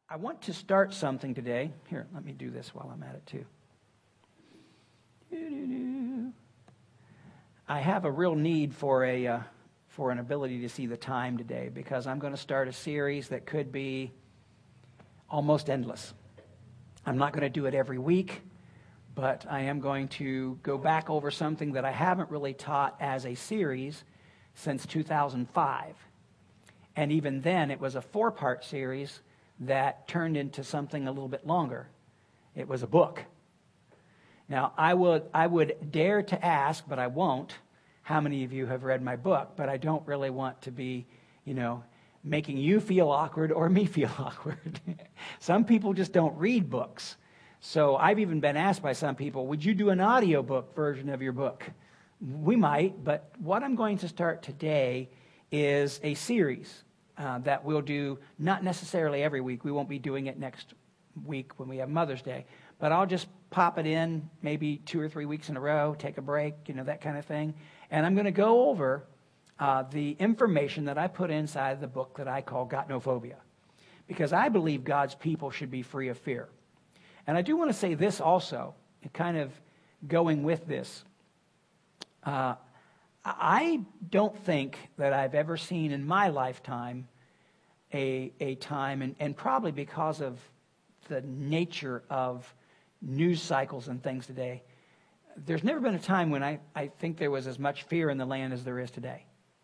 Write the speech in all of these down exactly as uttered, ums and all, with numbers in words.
I want to start something today. Here, let me do this while I'm at it too. Doo-doo-doo. I have a real need for a uh, for an ability to see the time today, because I'm going to start a series that could be almost endless. I'm not going to do it every week, but I am going to go back over something that I haven't really taught as a series since two thousand five. And even then, it was a four-part series that turned into something a little bit longer. It was a book. Now, I would I would dare to ask, but I won't, how many of you have read my book, but I don't really want to be, you know, making you feel awkward or me feel awkward. Some people just don't read books. So I've even been asked by some people, would you do an audiobook version of your book? We might, but what I'm going to start today is a series uh, that we'll do not necessarily every week. We won't be doing it next week when we have Mother's Day, but I'll just pop it in maybe two or three weeks in a row, take a break, you know, that kind of thing. And I'm going to go over uh, the information that I put inside the book that I call Got No Phobia, because I believe God's people should be free of fear. And I do want to say this also, kind of going with this. Uh, I don't think that I've ever seen in my lifetime a, a time, and, and probably because of the nature of news cycles and things today, there's never been a time when I, I think there was as much fear in the land as there is today.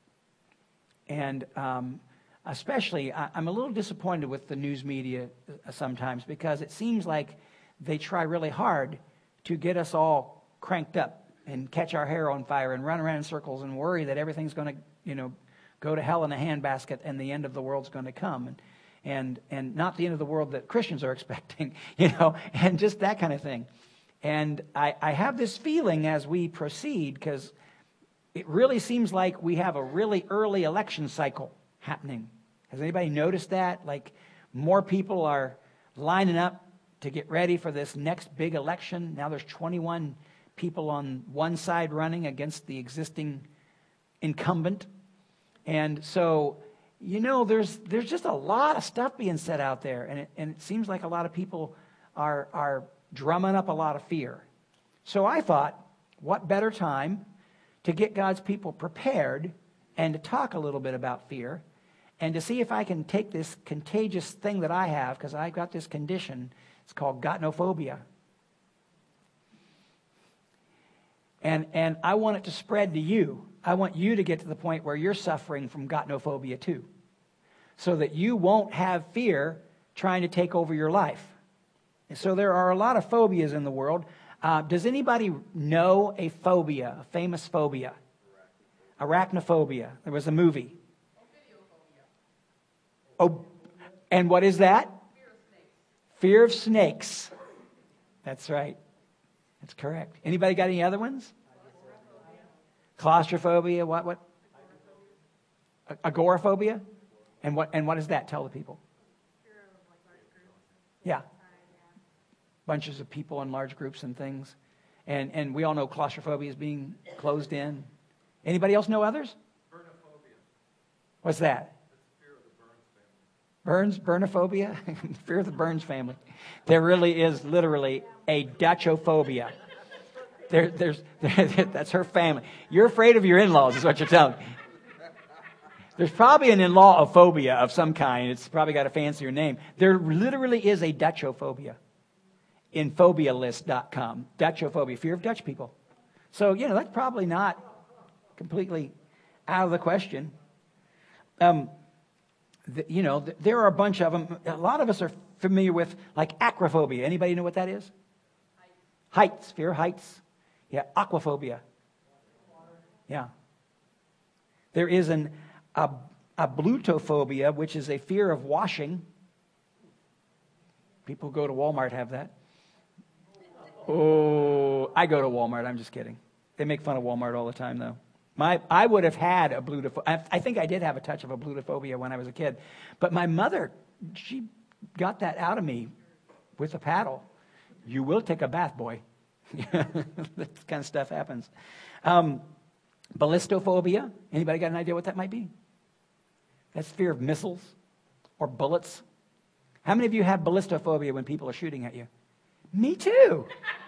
And um, especially, I, I'm a little disappointed with the news media sometimes, because it seems like they try really hard to get us all cranked up and catch our hair on fire and run around in circles and worry that everything's going to, you know, go to hell in a handbasket and the end of the world's going to come. And, and, and not the end of the world that Christians are expecting, you know, and just that kind of thing. And I, I have this feeling as we proceed, because it really seems like we have a really early election cycle happening. Has anybody noticed that? Like, more people are lining up to get ready for this next big election. Now there's twenty-one people on one side running against the existing incumbent. And so, you know, there's there's just a lot of stuff being said out there. And it, and it seems like a lot of people are are drumming up a lot of fear. So I thought, what better time to get God's people prepared and to talk a little bit about fear, and to see if I can take this contagious thing that I have, because I've got this condition. It's called Got No Phobia. And, and I want it to spread to you. I want you to get to the point where you're suffering from Got No Phobia too, so that you won't have fear trying to take over your life. And so there are a lot of phobias in the world. Uh, does anybody know a phobia, a famous phobia? Arachnophobia. There was a movie. Oh, and what is that? Fear of snakes. That's right. That's correct. Anybody got any other ones? Claustrophobia. What? What? Agoraphobia. And what? And what is that? Tell the people. Yeah. Bunches of people in large groups and things. And and we all know claustrophobia is being closed in. Anybody else know others? Burnophobia. What's that? Burns, burnophobia, fear of the Burns family. There really is literally a Dutchophobia. There, there's, there, that's her family. You're afraid of your in-laws, is what you're telling me. There's probably an in-law phobia of some kind. It's probably got a fancier name. There literally is a Dutchophobia in phobia list dot com. Dutchophobia, fear of Dutch people. So, you know, that's probably not completely out of the question. Um. The, you know, the, there are a bunch of them. A lot of us are familiar with, like, acrophobia. Anybody know what that is? Heights. Heights. Fear of heights. Yeah. Aquaphobia. Yeah. There is an a, ablutophobia, which is a fear of washing. People who go to Walmart have that. Oh, I go to Walmart. I'm just kidding. They make fun of Walmart all the time, though. My, I would have had a blutophobia. I think I did have a touch of a blutophobia when I was a kid. But my mother, she got that out of me with a paddle. You will take a bath, boy. That kind of stuff happens. Um, ballistophobia. Anybody got an idea what that might be? That's fear of missiles or bullets. How many of you have ballistophobia when people are shooting at you? Me too.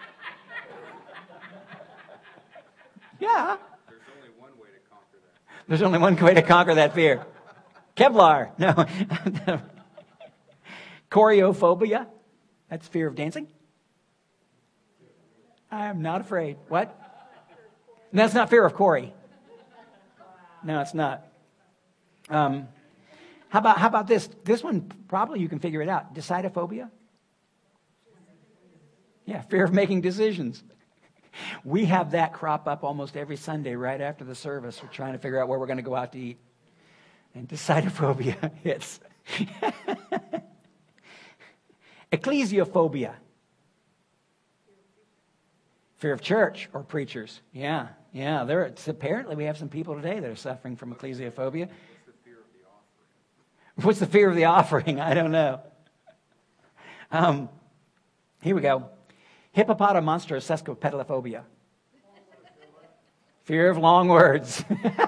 Yeah. There's only one way to conquer that. There's only one way to conquer that fear. Kevlar. No. Choreophobia. That's fear of dancing. I am not afraid. What? And that's not fear of Corey. No, it's not. Um, how about how about this? This one, probably you can figure it out. Decidophobia? Yeah, fear of making decisions. We have that crop up almost every Sunday right after the service. We're trying to figure out where we're going to go out to eat. And decidophobia hits. Ecclesiophobia. Fear of church or preachers. Yeah, yeah. There, it's, apparently we have some people today that are suffering from ecclesiophobia. What's the fear of the offering? What's the fear of the offering? I don't know. Um, here we go. Hippopotamonstrosesquipedalophobia. Fear of long words.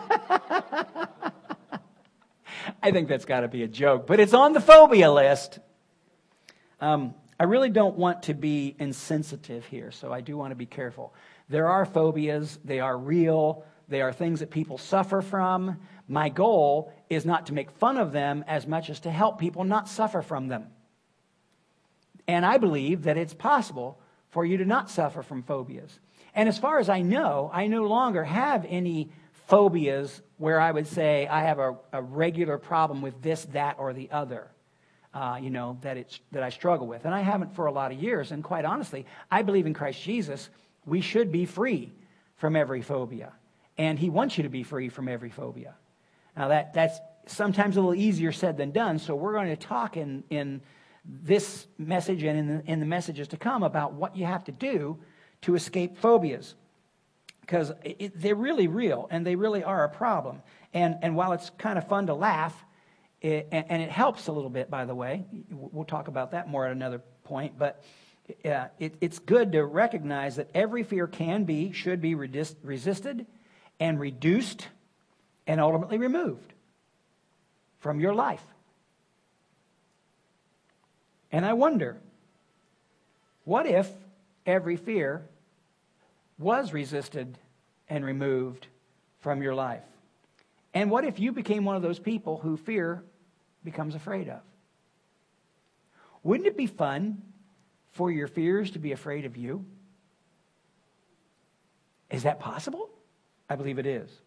I think that's got to be a joke, but it's on the phobia list. Um, I really don't want to be insensitive here, so I do want to be careful. There are phobias. They are real. They are things that people suffer from. My goal is not to make fun of them as much as to help people not suffer from them. And I believe that it's possible for you to not suffer from phobias. And as far as I know, I no longer have any phobias where I would say I have a, a regular problem with this, that, or the other. Uh, you know, that it's that I struggle with. And I haven't for a lot of years. And quite honestly, I believe in Christ Jesus, we should be free from every phobia. And he wants you to be free from every phobia. Now, that that's sometimes a little easier said than done. So we're going to talk in, in this message and in the, in the messages to come about what you have to do to escape phobias. Because it, they're really real, and they really are a problem. And, and while it's kind of fun to laugh, It, and it helps a little bit, by the way. We'll talk about that more at another point. But uh, it, it's good to recognize that every fear can be, should be resist, resisted and reduced and ultimately removed from your life. And I wonder, what if every fear was resisted and removed from your life? And what if you became one of those people who fear becomes afraid of? Wouldn't it be fun for your fears to be afraid of you? Is that possible? I believe it is.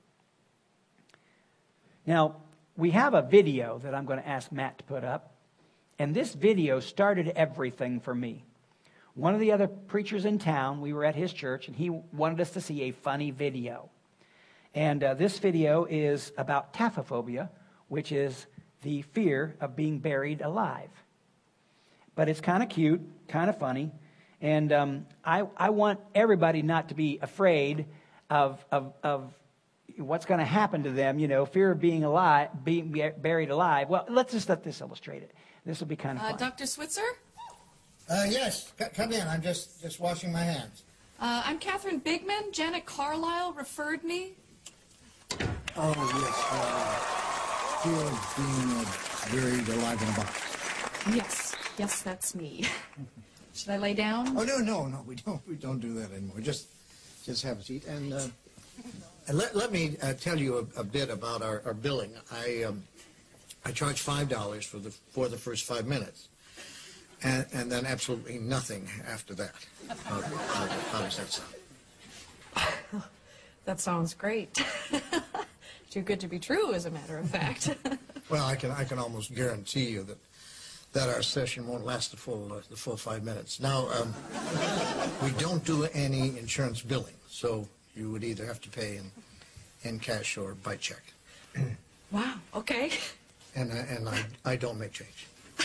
Now, we have a video that I'm going to ask Matt to put up. And this video started everything for me. One of the other preachers in town, we were at his church, and he wanted us to see a funny video. And uh, this video is about taphophobia, which is the fear of being buried alive. But it's kind of cute, kind of funny. And um, I, I want everybody not to be afraid of, of, of what's going to happen to them, you know, fear of being alive, being buried alive. Well, let's just let this illustrate it. This will be kind of fun. Uh, Doctor Switzer? Uh, yes, C- come in. I'm just, just washing my hands. Uh, I'm Catherine Bigman. Janet Carlisle referred me. Oh, yes. Uh, fear of being uh, buried alive in a box. Yes, yes, that's me. Should I lay down? Oh, no, no, no. We don't we don't do that anymore. Just just have a seat. And, uh, and let, let me uh, tell you a, a bit about our, our billing. I um, I charge five dollars for the for the first five minutes. And, and then absolutely nothing after that. How, how, how does that sound? That sounds great. Too good to be true, as a matter of fact. Well, I can I can almost guarantee you that that our session won't last the full uh, the full five minutes. Now, um, we don't do any insurance billing, so you would either have to pay in in cash or by check. Wow. Okay. And I, and I I don't make change.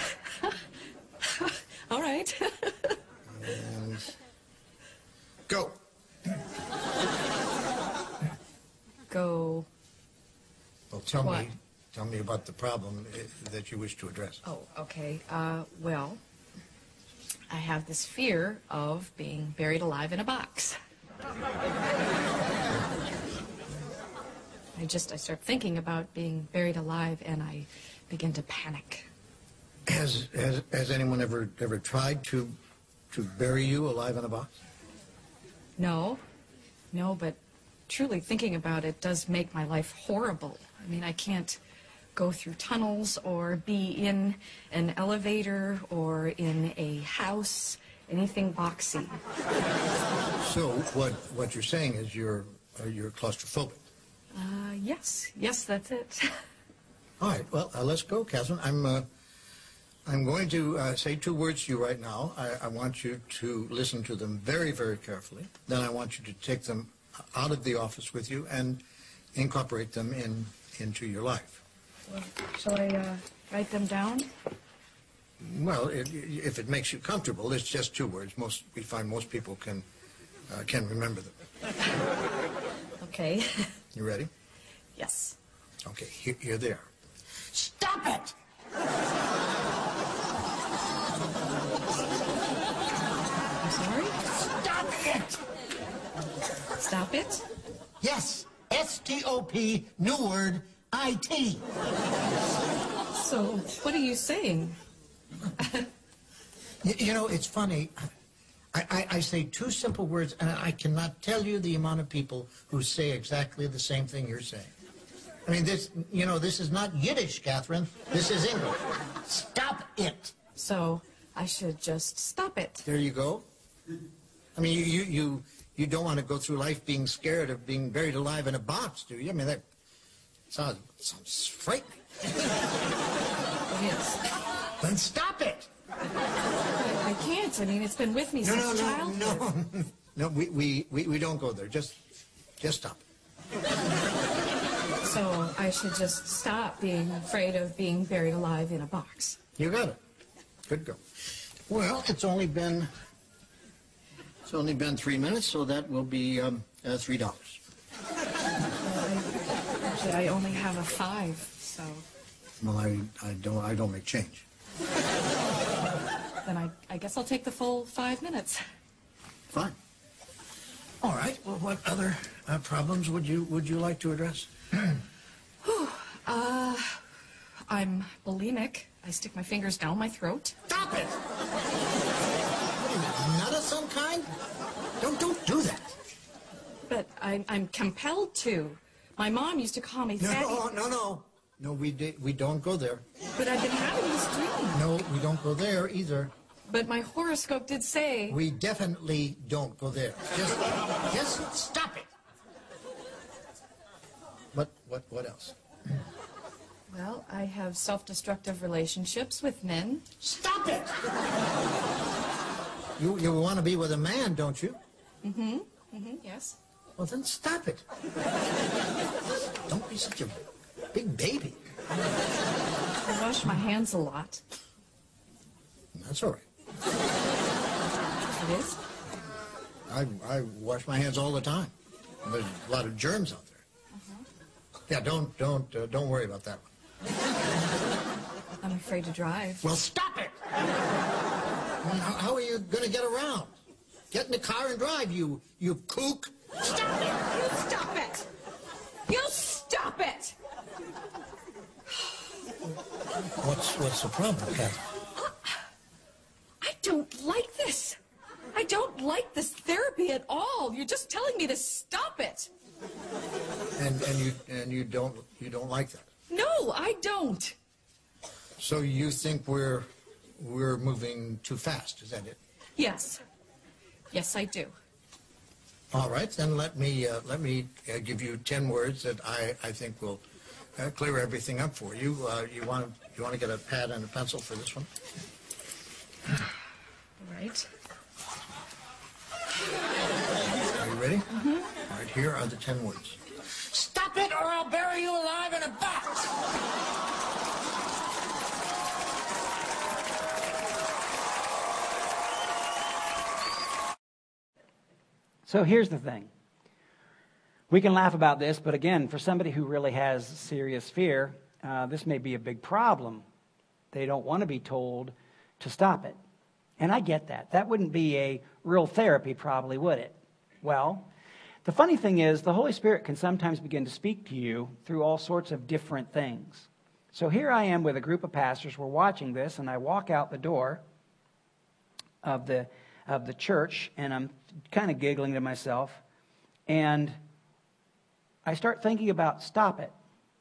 All right. And go. Go. Well, tell What? me tell me about the problem uh, that you wish to address. Oh, okay. Uh, well, I have this fear of being buried alive in a box. I just, I start thinking about being buried alive and I begin to panic. Has, has, has anyone ever, ever tried to, to bury you alive in a box? No, no, but truly thinking about it does make my life horrible. I mean, I can't go through tunnels or be in an elevator or in a house, anything boxy. So what, what you're saying is you're, uh, you're claustrophobic. Uh, yes, yes, that's it. All right, well, uh, let's go, Catherine. I'm, uh, I'm going to uh, say two words to you right now. I, I want you to listen to them very, very carefully. Then I want you to take them out of the office with you and incorporate them in, into your life. Well, shall I uh, write them down? Well, it, if it makes you comfortable, it's just two words. Most we find most people can uh, can remember them. Okay. You ready? Yes. Okay, here, here they are. Stop it! I'm sorry? Stop it! Stop it? Yes, S T O P, new word, I T. So, what are you saying? You, you know, it's funny. I, I, I say two simple words, and I cannot tell you the amount of people who say exactly the same thing you're saying. I mean, this, you know, this is not Yiddish, Catherine. This is English. Stop it! So, I should just stop it. There you go. I mean, you, you, you, you don't want to go through life being scared of being buried alive in a box, do you? I mean, that sounds, sounds frightening. Yes. Then stop it! I can't. I mean, it's been with me No, since no, childhood. no, no. No, we, we, we, we don't go there. Just, just stop it. So, I should just stop being afraid of being buried alive in a box. You got it. Good go. Well, it's only been it's only been three minutes, so that will be um, uh, three dollars. Actually, I only have a five, so Well, I, I don't I don't make change. then I, I guess I'll take the full five minutes. Fine. All right. Well, what other uh, problems would you would you like to address? Uh, I'm bulimic. I stick my fingers down my throat. Stop it! What are you, a nut of some kind? Don't don't do that. But I'm, I'm compelled to. My mom used to call me No, fatty. no, no, no. No, we di- we don't go there. But I've been having this dream. No, we don't go there either. But my horoscope did say... We definitely don't go there. Just, just stop it. What, what, what else? Well, I have self-destructive relationships with men. Stop it! You, you want to be with a man, don't you? Mm-hmm. Mm-hmm, yes. Well, then stop it. Don't be such a big baby. I wash my hands a lot. That's all right. It is? I, I wash my hands all the time. There's a lot of germs out there. Uh-huh. Yeah, don't, don't, uh, don't worry about that one. I'm afraid to drive. Well, stop it! How, how are you going to get around? Get in the car and drive, you, you kook. Stop it! You stop it! You stop it! What's, what's the problem, Kathy? I don't like this. I don't like this therapy at all. You're just telling me to stop it. And, and you, and you don't, you don't like that. No, I don't. So you think we're, we're moving too fast, is that it? Yes. Yes, I do. All right, then let me uh, let me uh, give you ten words that I, I think will uh, clear everything up for you. Uh, you want you want to get a pad and a pencil for this one? All right. Are you ready? Mm-hmm. All right, here are the ten words. Stop it or I'll bury you alive in a box! So here's the thing. We can laugh about this, but again, for somebody who really has serious fear, uh, this may be a big problem. They don't want to be told to stop it. And I get that. That wouldn't be a real therapy, probably, would it? Well, the funny thing is, the Holy Spirit can sometimes begin to speak to you through all sorts of different things. So here I am with a group of pastors. We're watching this, and I walk out the door of the of the church, and I'm kind of giggling to myself, and I start thinking about stop it.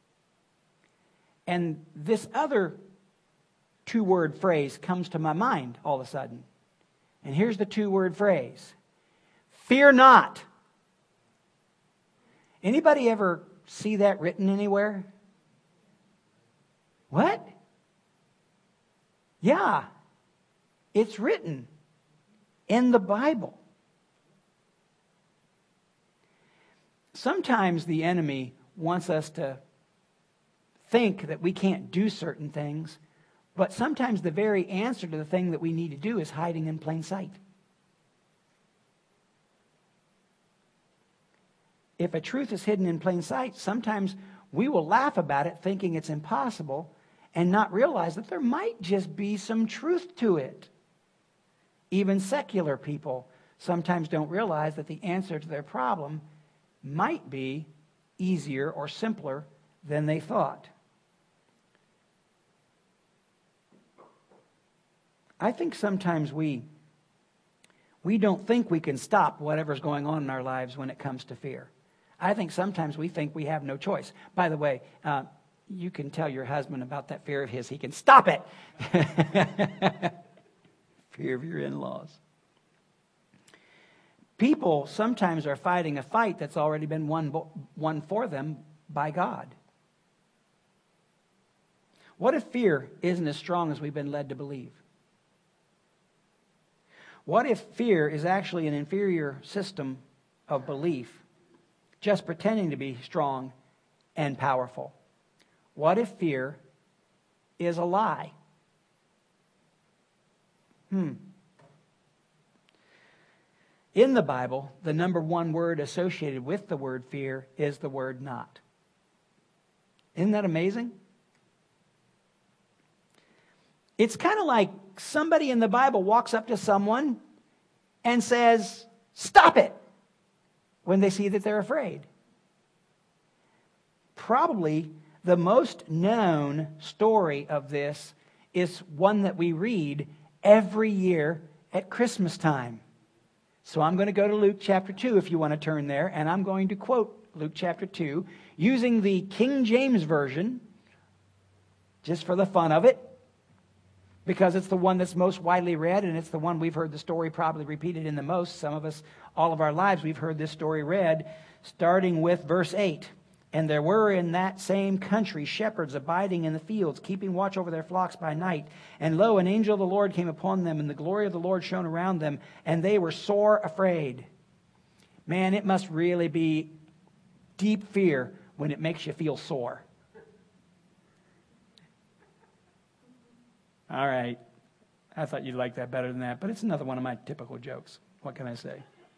And this other two-word phrase comes to my mind all of a sudden. And here's the two-word phrase. Fear not. Anybody ever see that written anywhere? What? Yeah. It's written in the Bible. Sometimes the enemy wants us to think that we can't do certain things, but sometimes the very answer to the thing that we need to do is hiding in plain sight. If a truth is hidden in plain sight, sometimes we will laugh about it thinking it's impossible and not realize that there might just be some truth to it. Even secular people sometimes don't realize that the answer to their problem might be easier or simpler than they thought. I think sometimes we we don't think we can stop whatever's going on in our lives when it comes to fear. I think sometimes we think we have no choice. By the way, uh, you can tell your husband about that fear of his. He can stop it. Fear of your in-laws. People sometimes are fighting a fight that's already been won, won for them by God. What if fear isn't as strong as we've been led to believe? What if fear is actually an inferior system of belief, just pretending to be strong and powerful? What if fear is a lie? Hmm. In the Bible, the number one word associated with the word fear is the word not. Isn't that amazing? It's kind of like somebody in the Bible walks up to someone and says, "Stop it," when they see that they're afraid. Probably the most known story of this is one that we read every year at Christmas time. So I'm going to go to Luke chapter two if you want to turn there, and I'm going to quote Luke chapter two using the King James Version, just for the fun of it, because it's the one that's most widely read, and it's the one we've heard the story probably repeated in the most. Some of us, all of our lives, we've heard this story read, starting with verse eight. And there were in that same country shepherds abiding in the fields, keeping watch over their flocks by night. And lo, an angel of the Lord came upon them, and the glory of the Lord shone around them, and they were sore afraid. Man, it must really be deep fear when it makes you feel sore. All right. I thought you'd like that better than that, but it's another one of my typical jokes. What can I say?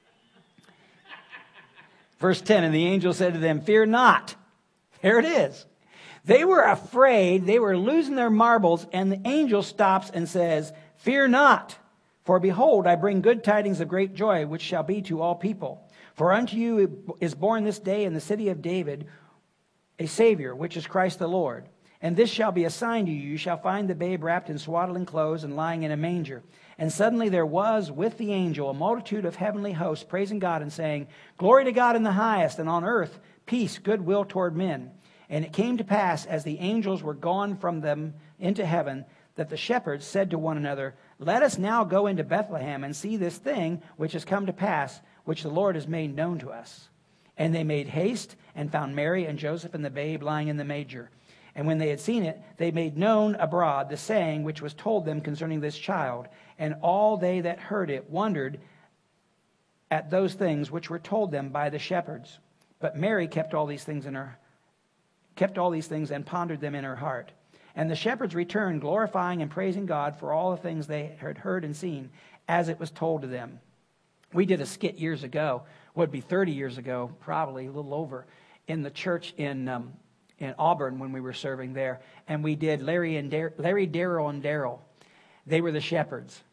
Verse ten, and the angel said to them, "Fear not." There it is. They were afraid. They were losing their marbles, and the angel stops and says, "Fear not, for behold, I bring good tidings of great joy, which shall be to all people. For unto you is born this day in the city of David a Savior, which is Christ the Lord. And this shall be a sign to you. You shall find the babe wrapped in swaddling clothes and lying in a manger." And suddenly there was with the angel a multitude of heavenly hosts praising God and saying, "Glory to God in the highest, and on earth peace, goodwill toward men." And it came to pass, as the angels were gone from them into heaven, that the shepherds said to one another, "Let us now go into Bethlehem and see this thing which has come to pass, which the Lord has made known to us." And they made haste and found Mary and Joseph and the babe lying in the manger. And when they had seen it, they made known abroad the saying which was told them concerning this child. And all they that heard it wondered at those things which were told them by the shepherds. But Mary kept all these things in her, kept all these things and pondered them in her heart. And the shepherds returned, glorifying and praising God for all the things they had heard and seen, as it was told to them. We did a skit years ago, would be thirty years ago, probably a little over, in the church in um, in Auburn when we were serving there, and we did Larry and Dar- Larry, Darryl, and Daryl. They were the shepherds,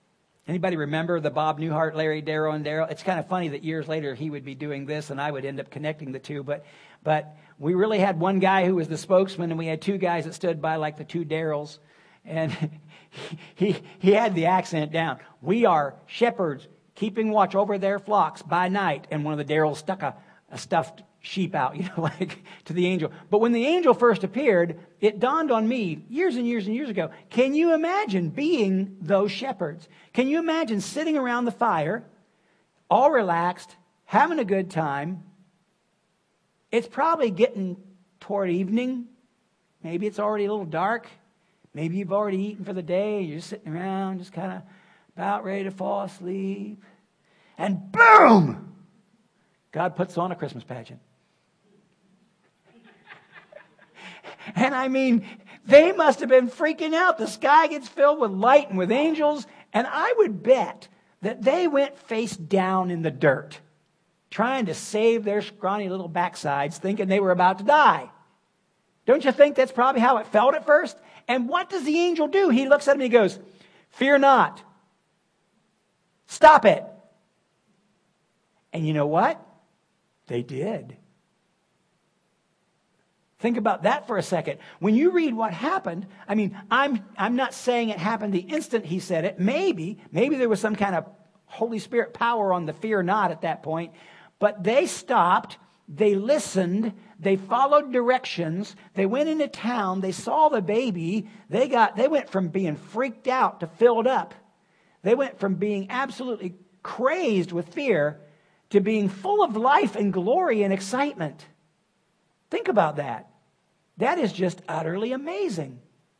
Anybody remember the Bob Newhart, Larry Darrow, and Darrow? It's kind of funny that years later he would be doing this and I would end up connecting the two. But but we really had one guy who was the spokesman, and we had two guys that stood by like the two Darrells. And he, he, he had the accent down. We are shepherds keeping watch over their flocks by night. And one of the Darrells stuck a, a stuffed sheep out, you know, like to the angel. But when the angel first appeared, it dawned on me years and years and years ago, can you imagine being those shepherds? Can you imagine sitting around the fire, all relaxed, having a good time? It's probably getting toward evening. Maybe it's already a little dark. Maybe you've already eaten for the day. You're just sitting around, just kind of about ready to fall asleep. And boom! God puts on a Christmas pageant. And I mean, they must have been freaking out. The sky gets filled with light and with angels. And I would bet that they went face down in the dirt, trying to save their scrawny little backsides, thinking they were about to die. Don't you think that's probably how it felt at first? And what does the angel do? He looks at him and he goes, fear not. Stop it. And you know what? They did. Think about that for a second. When you read what happened, I mean, I'm I'm not saying it happened the instant he said it. Maybe, maybe there was some kind of Holy Spirit power on the fear not at that point. But they stopped, they listened, they followed directions, they went into town, they saw the baby, they got they went from being freaked out to filled up. They went from being absolutely crazed with fear to being full of life and glory and excitement. Think about that. That is just utterly amazing.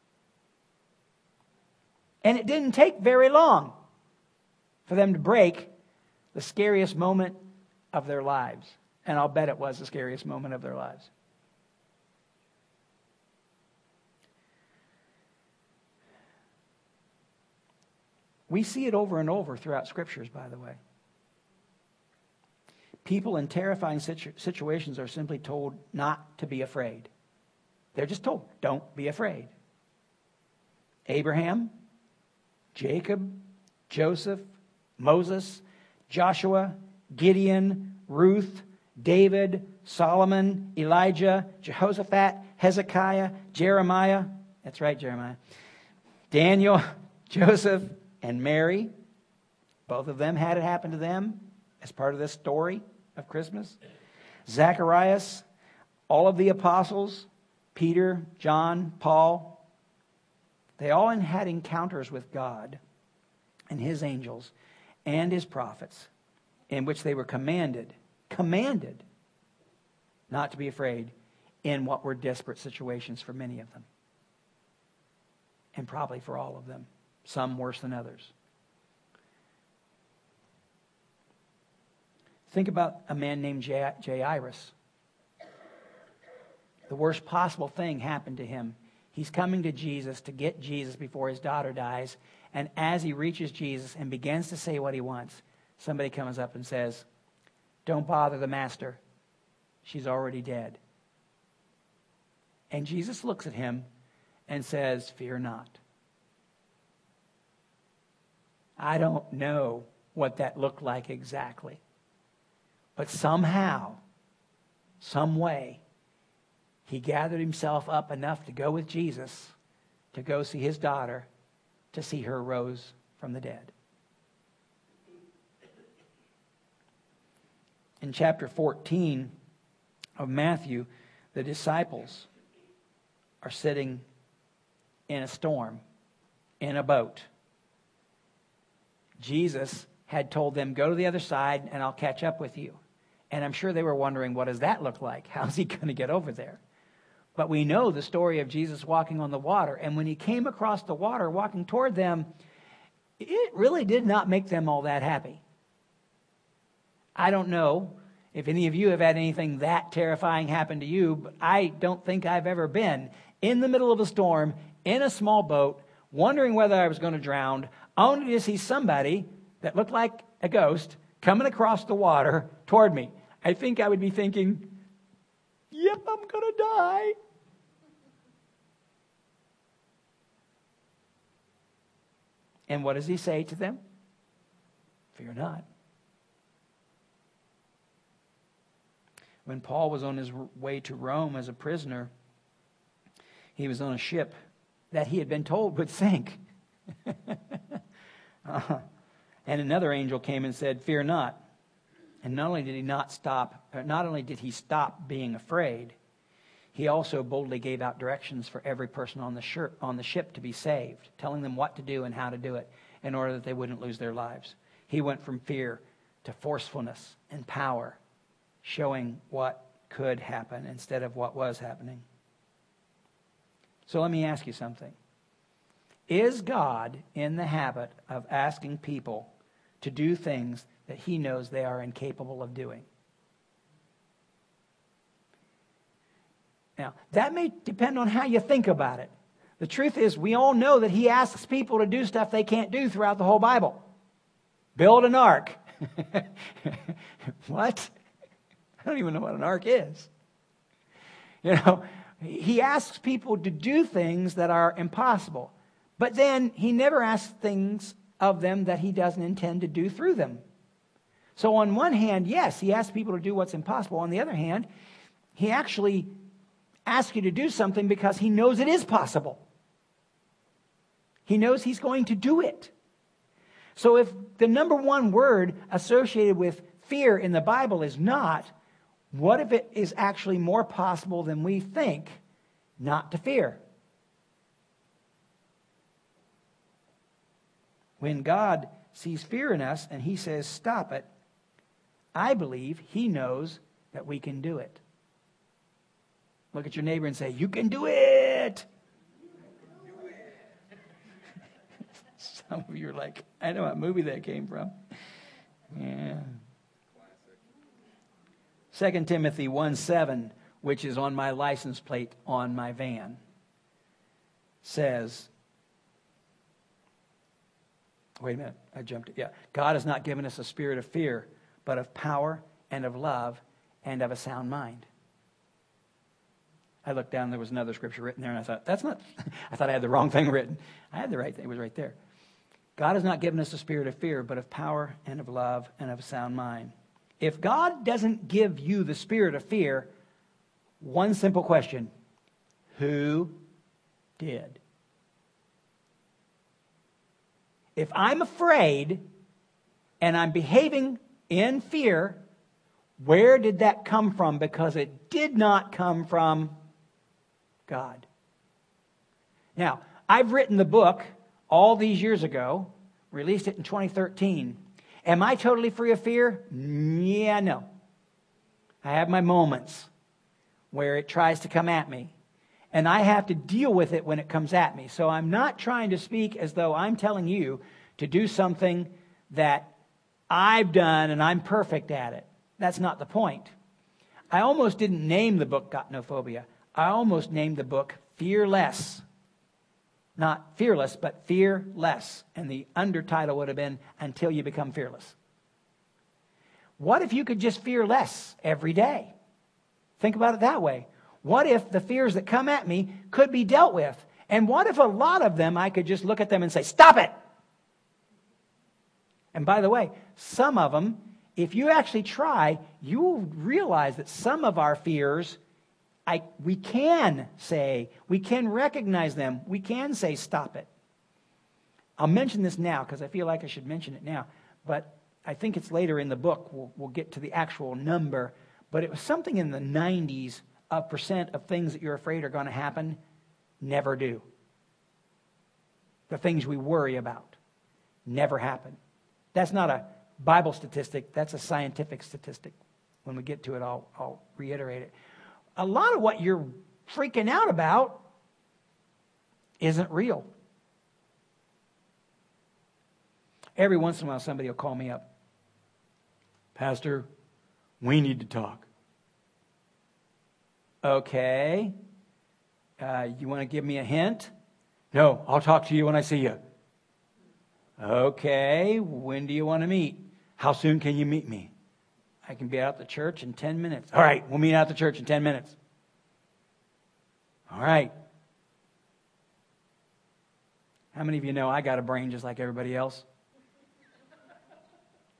And it didn't take very long for them to break the scariest moment of their lives. And I'll bet it was the scariest moment of their lives. We see it over and over throughout Scriptures, by the way. People in terrifying situ- situations are simply told not to be afraid. They're just told, don't be afraid. Abraham, Jacob, Joseph, Moses, Joshua, Gideon, Ruth, David, Solomon, Elijah, Jehoshaphat, Hezekiah, Jeremiah. That's right, Jeremiah. Daniel, Joseph, and Mary. Both of them had it happen to them as part of this story of Christmas. Zacharias, all of the apostles, Peter, John, Paul, they all had encounters with God and his angels and his prophets in which they were commanded, commanded not to be afraid in what were desperate situations for many of them. And probably for all of them, some worse than others. Think about a man named Jairus. The worst possible thing happened to him. He's coming to Jesus to get Jesus before his daughter dies. And as he reaches Jesus and begins to say what he wants, somebody comes up and says, don't bother the master. She's already dead. And Jesus looks at him and says, fear not. I don't know what that looked like exactly. But somehow, some way, he gathered himself up enough to go with Jesus, to go see his daughter, to see her rose from the dead. In chapter fourteen of Matthew, the disciples are sitting in a storm, in a boat. Jesus had told them, go to the other side and I'll catch up with you. And I'm sure they were wondering, what does that look like? How's he going to get over there? But we know the story of Jesus walking on the water. And when he came across the water walking toward them, it really did not make them all that happy. I don't know if any of you have had anything that terrifying happen to you, but I don't think I've ever been in the middle of a storm, in a small boat, wondering whether I was going to drown, only to see somebody that looked like a ghost coming across the water toward me. I think I would be thinking, yep, I'm going to die. And what does he say to them? Fear not. When Paul was on his way to Rome as a prisoner, he was on a ship that he had been told would sink. uh, and another angel came and said, "Fear not." And not only did he not stop, or not only did he stop being afraid, he also boldly gave out directions for every person on the ship, on the ship to be saved, telling them what to do and how to do it in order that they wouldn't lose their lives. He went from fear to forcefulness and power, showing what could happen instead of what was happening. So let me ask you something. Is God in the habit of asking people to do things that he knows they are incapable of doing? Now, that may depend on how you think about it. The truth is, we all know that he asks people to do stuff they can't do throughout the whole Bible. Build an ark. What? I don't even know what an ark is. You know, he asks people to do things that are impossible. But then he never asks things of them that he doesn't intend to do through them. So on one hand, yes, he asks people to do what's impossible. On the other hand, he actually asks you to do something because he knows it is possible. He knows he's going to do it. So if the number one word associated with fear in the Bible is not, what if it is actually more possible than we think not to fear? When God sees fear in us and he says, "Stop it," I believe he knows that we can do it. Look at your neighbor and say, "You can do it." Some of you are like, I know what movie that came from. Yeah. Second Timothy one seven, which is on my license plate on my van, says, wait a minute, I jumped it. Yeah. God has not given us a spirit of fear, but of power and of love and of a sound mind. I looked down, there was another scripture written there, and I thought, that's not, I thought I had the wrong thing written. I had the right thing, it was right there. God has not given us a spirit of fear, but of power and of love and of a sound mind. If God doesn't give you the spirit of fear, one simple question: who did? If I'm afraid and I'm behaving in fear, where did that come from? Because it did not come from God. Now, I've written the book all these years ago, released it in twenty thirteen. Am I totally free of fear? Yeah, no. I have my moments where it tries to come at me, and I have to deal with it when it comes at me. So I'm not trying to speak as though I'm telling you to do something that I've done and I'm perfect at it. That's not the point. I almost didn't name the book Got No Phobia. I almost named the book Fearless. Not fearless, but fearless. And the undertitle would have been Until You Become Fearless. What if you could just fear less every day? Think about it that way. What if the fears that come at me could be dealt with? And what if a lot of them, I could just look at them and say, "Stop it!" And by the way, some of them, if you actually try, you will realize that some of our fears, I, we can say, we can recognize them. We can say, "Stop it." I'll mention this now because I feel like I should mention it now. But I think it's later in the book. We'll, we'll get to the actual number. But it was something in the nineties of percent of things that you're afraid are going to happen never do. The things we worry about never happen. That's not a Bible statistic. That's a scientific statistic. When we get to it, I'll, I'll reiterate it. A lot of what you're freaking out about isn't real. Every once in a while, somebody will call me up. "Pastor, we need to talk." Okay. Uh, you want to give me a hint? "No, I'll talk to you when I see you." Okay. When do you want to meet? "How soon can you meet me?" "I can be out at the church in ten minutes. "All right, we'll meet out at the church in ten minutes. "All right." How many of you know I got a brain just like everybody else?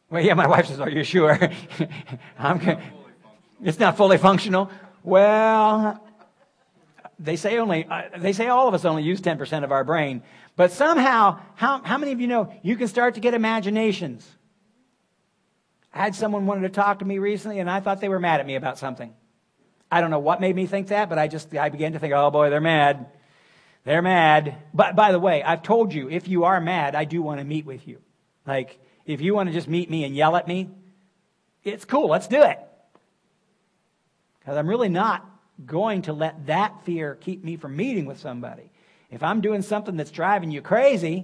Well, yeah, my wife says, are you sure? I'm good. It's not fully functional. Well, they say only, uh, they say all of us only use ten percent of our brain. But somehow, how, how many of you know you can start to get imaginations? I had someone wanted to talk to me recently, and I thought they were mad at me about something. I don't know what made me think that, but I just, I began to think, oh boy, they're mad. They're mad. But by the way, I've told you, if you are mad, I do want to meet with you. Like, if you want to just meet me and yell at me, it's cool. Let's do it. Because I'm really not going to let that fear keep me from meeting with somebody. If I'm doing something that's driving you crazy,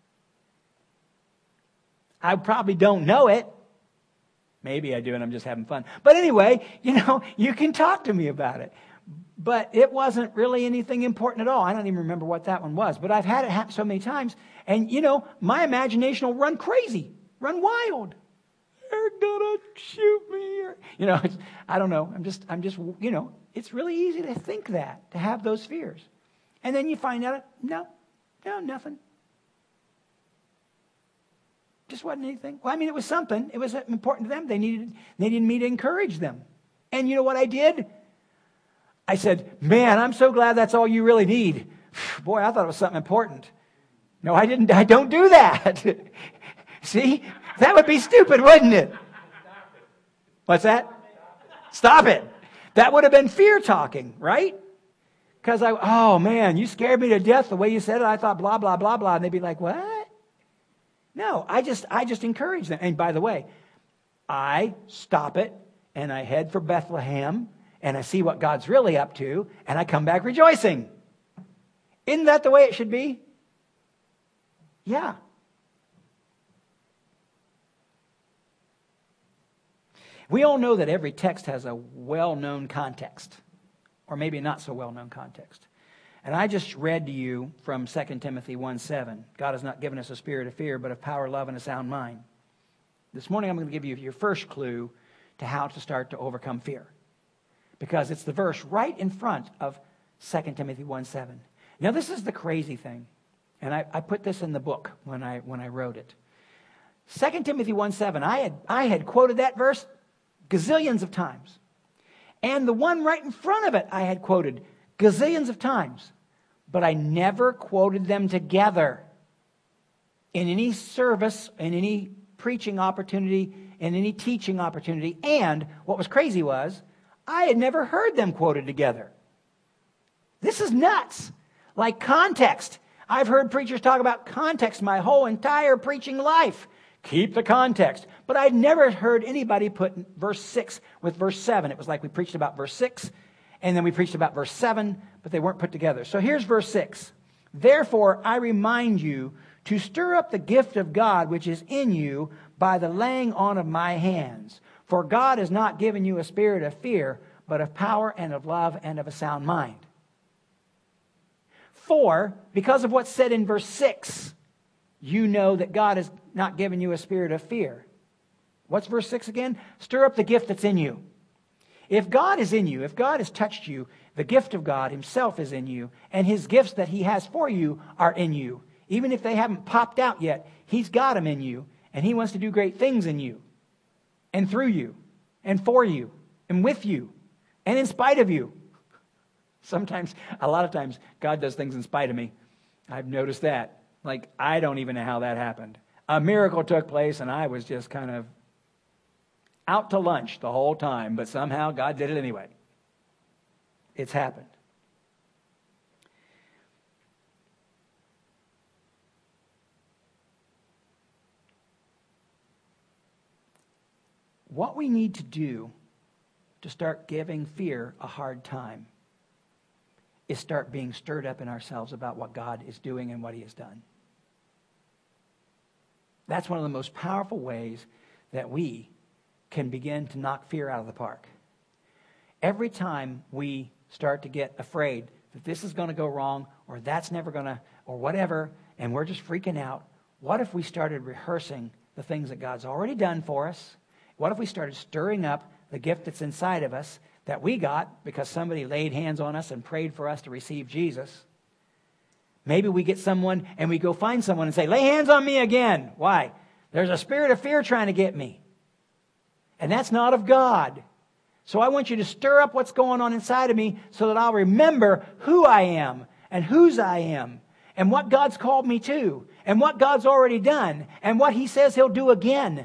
I probably don't know it. Maybe I do and I'm just having fun. But anyway, you know, you can talk to me about it. But it wasn't really anything important at all. I don't even remember what that one was. But I've had it happen so many times. And, you know, my imagination will run crazy, run wild. They're gonna shoot me. Or, you know, it's, I don't know. I'm just, I'm just, you know, it's really easy to think that, to have those fears. And then you find out, no, no, nothing. Just wasn't anything. Well, I mean, it was something. It was important to them. They needed, they needed me to encourage them. And you know what I did? I said, man, I'm so glad that's all you really need. Boy, I thought it was something important. No, I didn't. I don't do that. See? That would be stupid, wouldn't it? What's that? Stop it. That would have been fear talking, right? Because I, oh man, you scared me to death the way you said it. I thought blah, blah, blah, blah. And they'd be like, what? No, I just, I just encourage them. And by the way, I stop it and I head for Bethlehem and I see what God's really up to and I come back rejoicing. Isn't that the way it should be? Yeah. We all know that every text has a well-known context, or maybe not so well-known context. And I just read to you from Second Timothy one seven. God has not given us a spirit of fear, but of power, love, and a sound mind. This morning I'm going to give you your first clue to how to start to overcome fear. Because it's the verse right in front of Second Timothy one seven. Now this is the crazy thing. And I, I put this in the book when I when I wrote it. Second Timothy one seven, I had I had quoted that verse gazillions of times. And the one right in front of it I had quoted gazillions of times. But I never quoted them together in any service, in any preaching opportunity, in any teaching opportunity. And what was crazy was, I had never heard them quoted together. This is nuts. Like context. I've heard preachers talk about context my whole entire preaching life. Keep the context. But I'd never heard anybody put verse six with verse seven. It was like we preached about verse six, and then we preached about verse seven, but they weren't put together. So here's verse six. Therefore, I remind you to stir up the gift of God which is in you by the laying on of my hands. For God has not given you a spirit of fear, but of power and of love and of a sound mind. For, because of what's said in verse six, you know that God has not given you a spirit of fear. What's verse six again? Stir up the gift that's in you. If God is in you, if God has touched you, the gift of God himself is in you, and his gifts that he has for you are in you. Even if they haven't popped out yet, he's got them in you, and he wants to do great things in you, and through you, and for you, and with you, and in spite of you. Sometimes, a lot of times, God does things in spite of me. I've noticed that. Like, I don't even know how that happened. A miracle took place, and I was just kind of out to lunch the whole time, but somehow God did it anyway. It's happened. What we need to do to start giving fear a hard time is start being stirred up in ourselves about what God is doing and what he has done. That's one of the most powerful ways that we can begin to knock fear out of the park. Every time we start to get afraid that this is going to go wrong, or that's never going to, or whatever, and we're just freaking out, what if we started rehearsing the things that God's already done for us? What if we started stirring up the gift that's inside of us that we got because somebody laid hands on us and prayed for us to receive Jesus? Maybe we get someone and we go find someone and say, lay hands on me again. Why? There's a spirit of fear trying to get me. And that's not of God. So I want you to stir up what's going on inside of me so that I'll remember who I am and whose I am and what God's called me to and what God's already done and what He says He'll do again.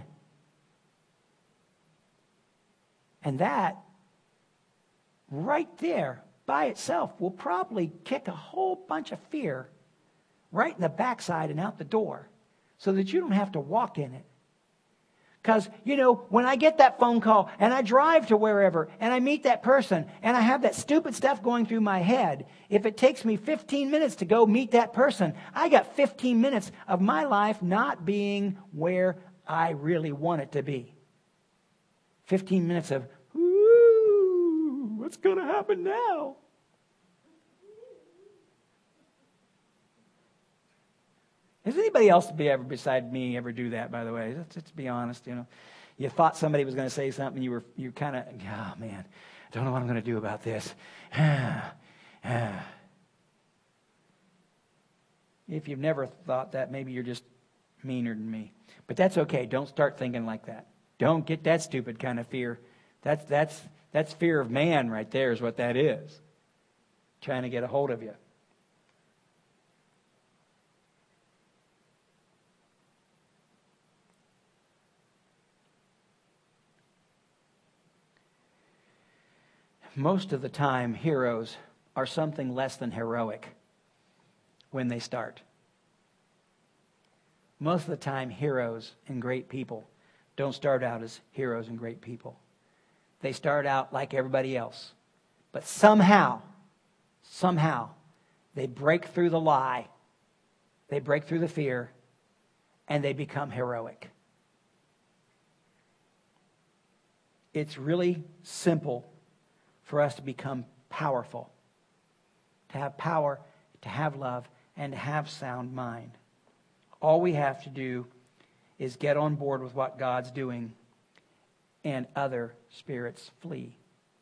And that, right there, by itself, will probably kick a whole bunch of fear right in the backside and out the door so that you don't have to walk in it. Because, you know, when I get that phone call and I drive to wherever and I meet that person and I have that stupid stuff going through my head, if it takes me fifteen minutes to go meet that person, I got fifteen minutes of my life not being where I really want it to be. fifteen minutes of, ooh, what's going to happen now? Has anybody else be ever beside me ever do that, by the way? Let's, let's be honest, you know. You thought somebody was going to say something, you were you kind of, oh man, I don't know what I'm going to do about this. If you've never thought that, maybe you're just meaner than me. But that's okay. Don't start thinking like that. Don't get that stupid kind of fear. That's that's that's fear of man right there is what that is. Trying to get a hold of you. Most of the time, heroes are something less than heroic when they start. Most of the time, heroes and great people don't start out as heroes and great people. They start out like everybody else. But somehow, somehow, they break through the lie, they break through the fear, and they become heroic. It's really simple for us to become powerful, to have power, to have love, and to have sound mind. All we have to do is get on board with what God's doing, and other spirits flee.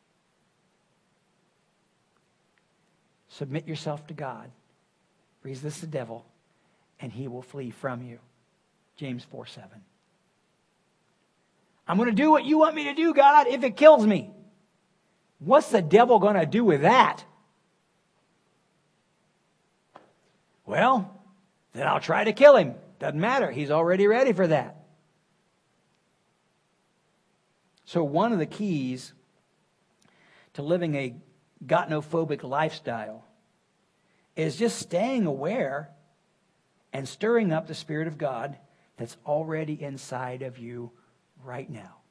Submit yourself to God. Resist the devil, and he will flee from you. James four seven. I'm going to do what you want me to do, God, if it kills me. What's the devil going to do with that? Well, then I'll try to kill him. Doesn't matter. He's already ready for that. So one of the keys to living a gotnophobic lifestyle is just staying aware and stirring up the Spirit of God that's already inside of you right now.